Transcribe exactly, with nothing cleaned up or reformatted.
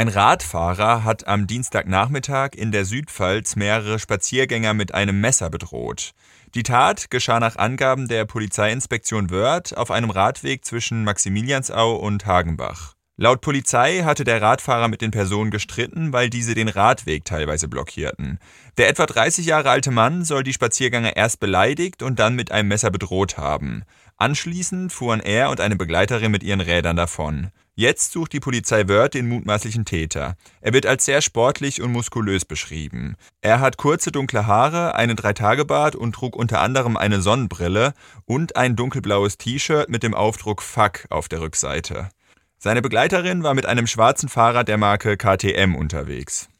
Ein Radfahrer hat am Dienstagnachmittag in der Südpfalz mehrere Spaziergänger mit einem Messer bedroht. Die Tat geschah nach Angaben der Polizeiinspektion Wörth auf einem Radweg zwischen Maximiliansau und Hagenbach. Laut Polizei hatte der Radfahrer mit den Personen gestritten, weil diese den Radweg teilweise blockierten. Der etwa dreißig Jahre alte Mann soll die Spaziergänger erst beleidigt und dann mit einem Messer bedroht haben. Anschließend fuhren er und eine Begleiterin mit ihren Rädern davon. Jetzt sucht die Polizei Wörth den mutmaßlichen Täter. Er wird als sehr sportlich und muskulös beschrieben. Er hat kurze dunkle Haare, einen Dreitagebart und trug unter anderem eine Sonnenbrille und ein dunkelblaues T-Shirt mit dem Aufdruck Fuck auf der Rückseite. Seine Begleiterin war mit einem schwarzen Fahrrad der Marke K T M unterwegs.